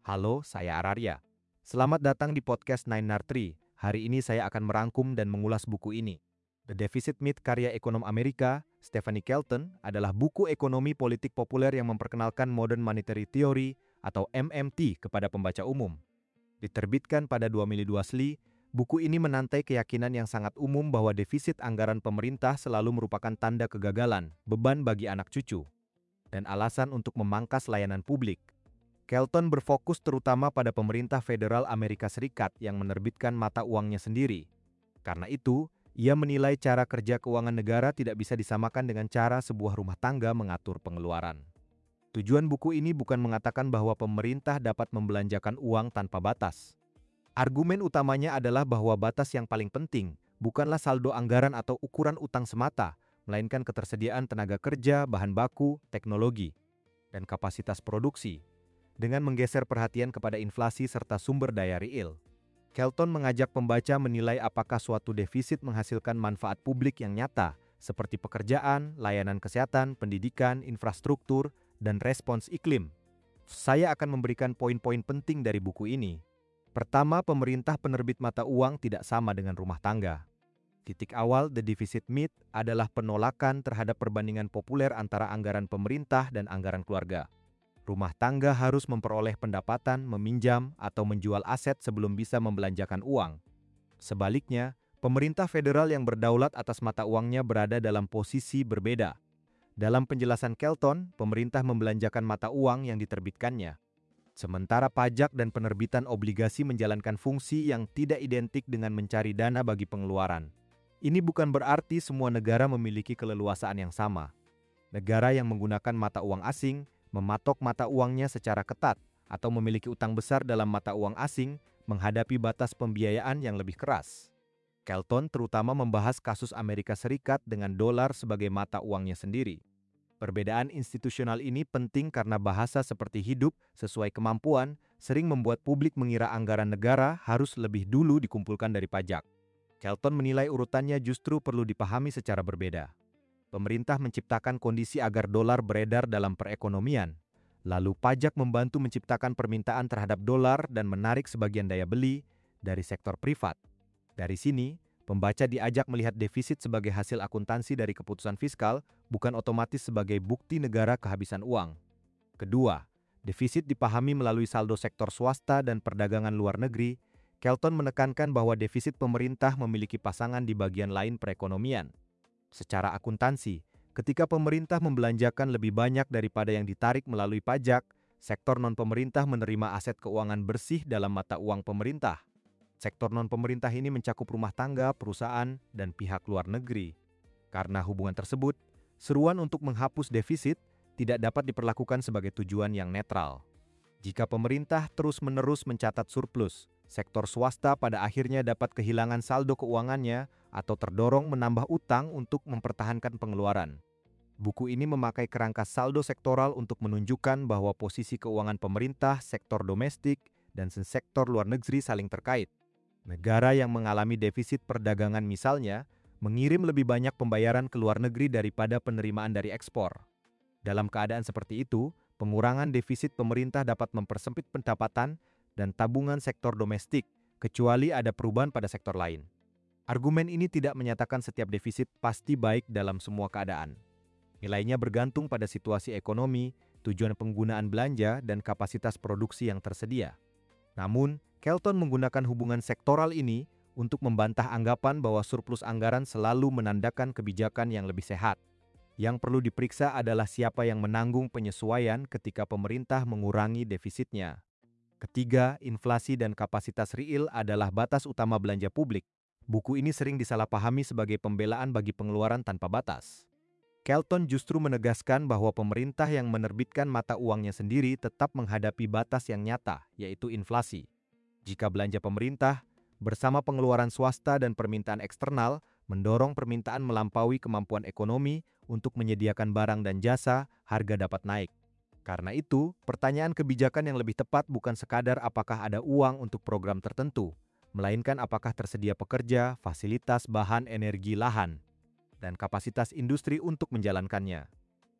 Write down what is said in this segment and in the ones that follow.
Halo, saya Araria. Selamat datang di podcast Nine Tree. Hari ini saya akan merangkum dan mengulas buku ini. The Deficit Myth karya ekonom Amerika, Stephanie Kelton, adalah buku ekonomi politik populer yang memperkenalkan Modern Monetary Theory atau MMT kepada pembaca umum. Diterbitkan pada 2002, buku ini menantai keyakinan yang sangat umum bahwa defisit anggaran pemerintah selalu merupakan tanda kegagalan, beban bagi anak cucu, dan alasan untuk memangkas layanan publik. Kelton berfokus terutama pada pemerintah federal Amerika Serikat yang menerbitkan mata uangnya sendiri. Karena itu, ia menilai cara kerja keuangan negara tidak bisa disamakan dengan cara sebuah rumah tangga mengatur pengeluaran. Tujuan buku ini bukan mengatakan bahwa pemerintah dapat membelanjakan uang tanpa batas. Argumen utamanya adalah bahwa batas yang paling penting bukanlah saldo anggaran atau ukuran utang semata, melainkan ketersediaan tenaga kerja, bahan baku, teknologi, dan kapasitas produksi. Dengan menggeser perhatian kepada inflasi serta sumber daya real, Kelton mengajak pembaca menilai apakah suatu defisit menghasilkan manfaat publik yang nyata, seperti pekerjaan, layanan kesehatan, pendidikan, infrastruktur, dan respons iklim. Saya akan memberikan poin-poin penting dari buku ini. Pertama, pemerintah penerbit mata uang tidak sama dengan rumah tangga. Titik awal The Deficit Myth adalah penolakan terhadap perbandingan populer antara anggaran pemerintah dan anggaran keluarga. Rumah tangga harus memperoleh pendapatan, meminjam, atau menjual aset sebelum bisa membelanjakan uang. Sebaliknya, pemerintah federal yang berdaulat atas mata uangnya berada dalam posisi berbeda. Dalam penjelasan Kelton, pemerintah membelanjakan mata uang yang diterbitkannya. Sementara pajak dan penerbitan obligasi menjalankan fungsi yang tidak identik dengan mencari dana bagi pengeluaran. Ini bukan berarti semua negara memiliki keleluasaan yang sama. Negara yang menggunakan mata uang asing mematok mata uangnya secara ketat atau memiliki utang besar dalam mata uang asing menghadapi batas pembiayaan yang lebih keras. Kelton terutama membahas kasus Amerika Serikat dengan dolar sebagai mata uangnya sendiri. Perbedaan institusional ini penting karena bahasa seperti hidup sesuai kemampuan sering membuat publik mengira anggaran negara harus lebih dulu dikumpulkan dari pajak. Kelton menilai urutannya justru perlu dipahami secara berbeda. Pemerintah menciptakan kondisi agar dolar beredar dalam perekonomian. Lalu pajak membantu menciptakan permintaan terhadap dolar dan menarik sebagian daya beli dari sektor privat. Dari sini, pembaca diajak melihat defisit sebagai hasil akuntansi dari keputusan fiskal, bukan otomatis sebagai bukti negara kehabisan uang. Kedua, defisit dipahami melalui saldo sektor swasta dan perdagangan luar negeri. Kelton menekankan bahwa defisit pemerintah memiliki pasangan di bagian lain perekonomian. Secara akuntansi, ketika pemerintah membelanjakan lebih banyak daripada yang ditarik melalui pajak, sektor non-pemerintah menerima aset keuangan bersih dalam mata uang pemerintah. Sektor non-pemerintah ini mencakup rumah tangga, perusahaan, dan pihak luar negeri. Karena hubungan tersebut, seruan untuk menghapus defisit tidak dapat diperlakukan sebagai tujuan yang netral. Jika pemerintah terus-menerus mencatat surplus, sektor swasta pada akhirnya dapat kehilangan saldo keuangannya atau terdorong menambah utang untuk mempertahankan pengeluaran. Buku ini memakai kerangka saldo sektoral untuk menunjukkan bahwa posisi keuangan pemerintah, sektor domestik, dan sektor luar negeri saling terkait. Negara yang mengalami defisit perdagangan misalnya, mengirim lebih banyak pembayaran ke luar negeri daripada penerimaan dari ekspor. Dalam keadaan seperti itu, pengurangan defisit pemerintah dapat mempersempit pendapatan dan tabungan sektor domestik, kecuali ada perubahan pada sektor lain. Argumen ini tidak menyatakan setiap defisit pasti baik dalam semua keadaan. Nilainya bergantung pada situasi ekonomi, tujuan penggunaan belanja, dan kapasitas produksi yang tersedia. Namun, Kelton menggunakan hubungan sektoral ini untuk membantah anggapan bahwa surplus anggaran selalu menandakan kebijakan yang lebih sehat. Yang perlu diperiksa adalah siapa yang menanggung penyesuaian ketika pemerintah mengurangi defisitnya. Ketiga, inflasi dan kapasitas real adalah batas utama belanja publik. Buku ini sering disalahpahami sebagai pembelaan bagi pengeluaran tanpa batas. Kelton justru menegaskan bahwa pemerintah yang menerbitkan mata uangnya sendiri tetap menghadapi batas yang nyata, yaitu inflasi. Jika belanja pemerintah, bersama pengeluaran swasta dan permintaan eksternal, mendorong permintaan melampaui kemampuan ekonomi untuk menyediakan barang dan jasa, harga dapat naik. Karena itu, pertanyaan kebijakan yang lebih tepat bukan sekadar apakah ada uang untuk program tertentu, melainkan apakah tersedia pekerja, fasilitas, bahan, energi, lahan, dan kapasitas industri untuk menjalankannya.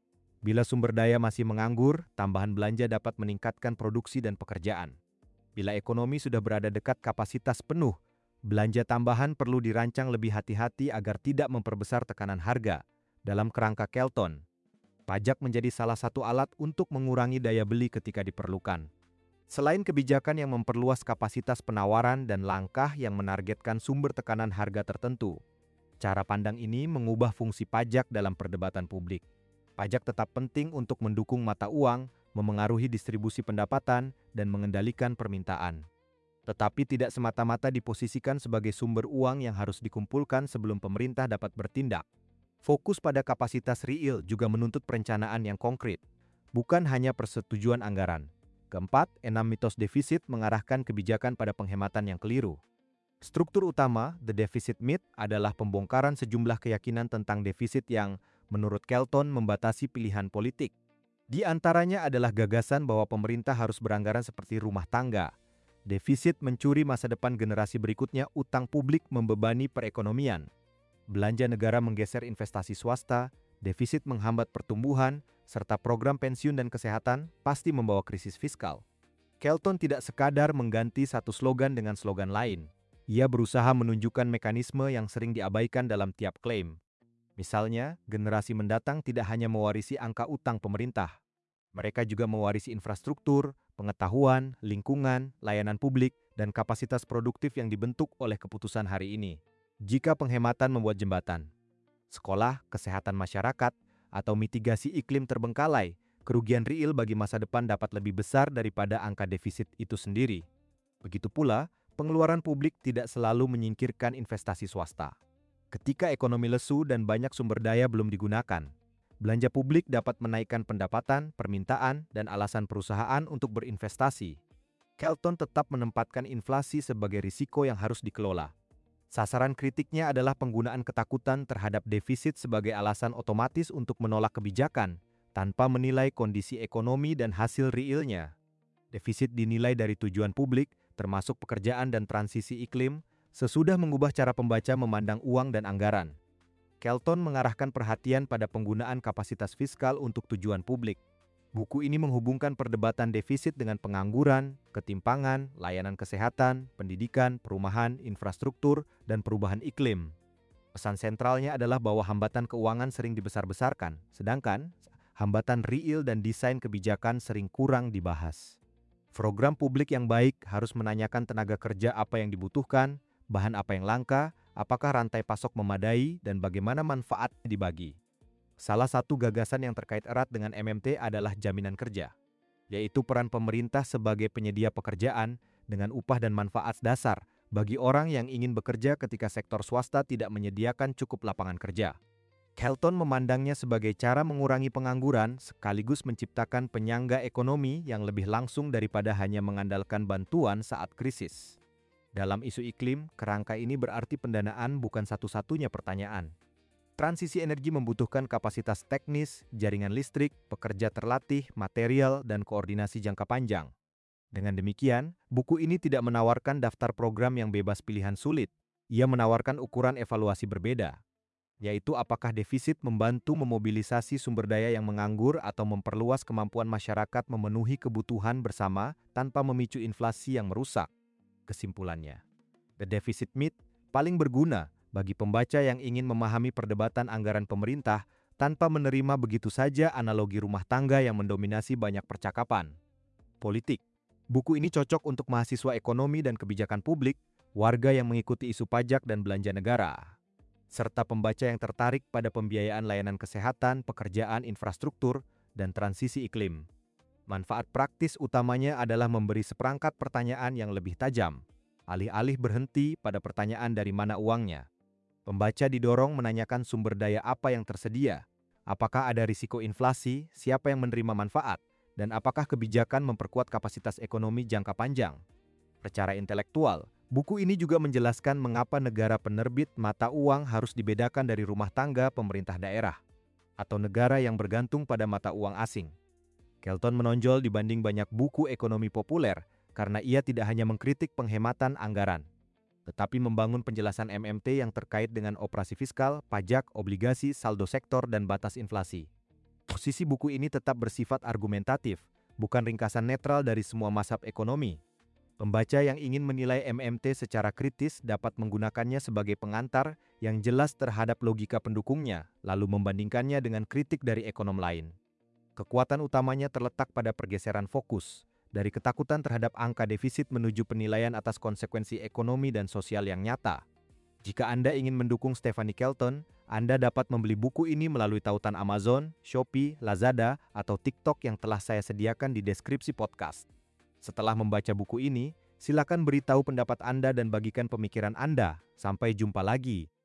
Bila sumber daya masih menganggur, tambahan belanja dapat meningkatkan produksi dan pekerjaan. Bila ekonomi sudah berada dekat kapasitas penuh, belanja tambahan perlu dirancang lebih hati-hati agar tidak memperbesar tekanan harga. Dalam kerangka Kelton, pajak menjadi salah satu alat untuk mengurangi daya beli ketika diperlukan. Selain kebijakan yang memperluas kapasitas penawaran dan langkah yang menargetkan sumber tekanan harga tertentu, cara pandang ini mengubah fungsi pajak dalam perdebatan publik. Pajak tetap penting untuk mendukung mata uang, memengaruhi distribusi pendapatan, dan mengendalikan permintaan. Tetapi tidak semata-mata diposisikan sebagai sumber uang yang harus dikumpulkan sebelum pemerintah dapat bertindak. Fokus pada kapasitas real juga menuntut perencanaan yang konkret, bukan hanya persetujuan anggaran. Keempat, 6 mitos defisit mengarahkan kebijakan pada penghematan yang keliru. Struktur utama, The Deficit Myth, adalah pembongkaran sejumlah keyakinan tentang defisit yang, menurut Kelton, membatasi pilihan politik. Di antaranya adalah gagasan bahwa pemerintah harus beranggaran seperti rumah tangga. Defisit mencuri masa depan generasi berikutnya, utang publik membebani perekonomian. Belanja negara menggeser investasi swasta, defisit menghambat pertumbuhan, serta program pensiun dan kesehatan pasti membawa krisis fiskal. Kelton tidak sekadar mengganti satu slogan dengan slogan lain. Ia berusaha menunjukkan mekanisme yang sering diabaikan dalam tiap klaim. Misalnya, generasi mendatang tidak hanya mewarisi angka utang pemerintah. Mereka juga mewarisi infrastruktur, pengetahuan, lingkungan, layanan publik, dan kapasitas produktif yang dibentuk oleh keputusan hari ini. Jika penghematan membuat jembatan, sekolah, kesehatan masyarakat, atau mitigasi iklim terbengkalai, kerugian real bagi masa depan dapat lebih besar daripada angka defisit itu sendiri. Begitu pula, pengeluaran publik tidak selalu menyingkirkan investasi swasta. Ketika ekonomi lesu dan banyak sumber daya belum digunakan, belanja publik dapat menaikkan pendapatan, permintaan, dan alasan perusahaan untuk berinvestasi. Kelton tetap menempatkan inflasi sebagai risiko yang harus dikelola. Sasaran kritiknya adalah penggunaan ketakutan terhadap defisit sebagai alasan otomatis untuk menolak kebijakan, tanpa menilai kondisi ekonomi dan hasil realnya. Defisit dinilai dari tujuan publik, termasuk pekerjaan dan transisi iklim, sesudah mengubah cara pembaca memandang uang dan anggaran. Kelton mengarahkan perhatian pada penggunaan kapasitas fiskal untuk tujuan publik. Buku ini menghubungkan perdebatan defisit dengan pengangguran, ketimpangan, layanan kesehatan, pendidikan, perumahan, infrastruktur, dan perubahan iklim. Pesan sentralnya adalah bahwa hambatan keuangan sering dibesar-besarkan, sedangkan hambatan real dan desain kebijakan sering kurang dibahas. Program publik yang baik harus menanyakan tenaga kerja apa yang dibutuhkan, bahan apa yang langka, apakah rantai pasok memadai, dan bagaimana manfaatnya dibagi. Salah satu gagasan yang terkait erat dengan MMT adalah jaminan kerja, yaitu peran pemerintah sebagai penyedia pekerjaan dengan upah dan manfaat dasar bagi orang yang ingin bekerja ketika sektor swasta tidak menyediakan cukup lapangan kerja. Kelton memandangnya sebagai cara mengurangi pengangguran sekaligus menciptakan penyangga ekonomi yang lebih langsung daripada hanya mengandalkan bantuan saat krisis. Dalam isu iklim, kerangka ini berarti pendanaan bukan satu-satunya pertanyaan. Transisi energi membutuhkan kapasitas teknis, jaringan listrik, pekerja terlatih, material, dan koordinasi jangka panjang. Dengan demikian, buku ini tidak menawarkan daftar program yang bebas pilihan sulit. Ia menawarkan ukuran evaluasi berbeda, yaitu apakah defisit membantu memobilisasi sumber daya yang menganggur atau memperluas kemampuan masyarakat memenuhi kebutuhan bersama tanpa memicu inflasi yang merusak. Kesimpulannya, The Deficit Myth paling berguna bagi pembaca yang ingin memahami perdebatan anggaran pemerintah tanpa menerima begitu saja analogi rumah tangga yang mendominasi banyak percakapan politik. Buku ini cocok untuk mahasiswa ekonomi dan kebijakan publik, warga yang mengikuti isu pajak dan belanja negara, serta pembaca yang tertarik pada pembiayaan layanan kesehatan, pekerjaan, infrastruktur, dan transisi iklim. Manfaat praktis utamanya adalah memberi seperangkat pertanyaan yang lebih tajam, alih-alih berhenti pada pertanyaan dari mana uangnya. Pembaca didorong menanyakan sumber daya apa yang tersedia, apakah ada risiko inflasi, siapa yang menerima manfaat, dan apakah kebijakan memperkuat kapasitas ekonomi jangka panjang. Secara intelektual, buku ini juga menjelaskan mengapa negara penerbit mata uang harus dibedakan dari rumah tangga pemerintah daerah, atau negara yang bergantung pada mata uang asing. Kelton menonjol dibanding banyak buku ekonomi populer karena ia tidak hanya mengkritik penghematan anggaran, tetapi membangun penjelasan MMT yang terkait dengan operasi fiskal, pajak, obligasi, saldo sektor, dan batas inflasi. Posisi buku ini tetap bersifat argumentatif, bukan ringkasan netral dari semua mazhab ekonomi. Pembaca yang ingin menilai MMT secara kritis dapat menggunakannya sebagai pengantar yang jelas terhadap logika pendukungnya, lalu membandingkannya dengan kritik dari ekonom lain. Kekuatan utamanya terletak pada pergeseran fokus, dari ketakutan terhadap angka defisit menuju penilaian atas konsekuensi ekonomi dan sosial yang nyata. Jika Anda ingin mendukung Stephanie Kelton, Anda dapat membeli buku ini melalui tautan Amazon, Shopee, Lazada, atau TikTok yang telah saya sediakan di deskripsi podcast. Setelah membaca buku ini, silakan beritahu pendapat Anda dan bagikan pemikiran Anda. Sampai jumpa lagi.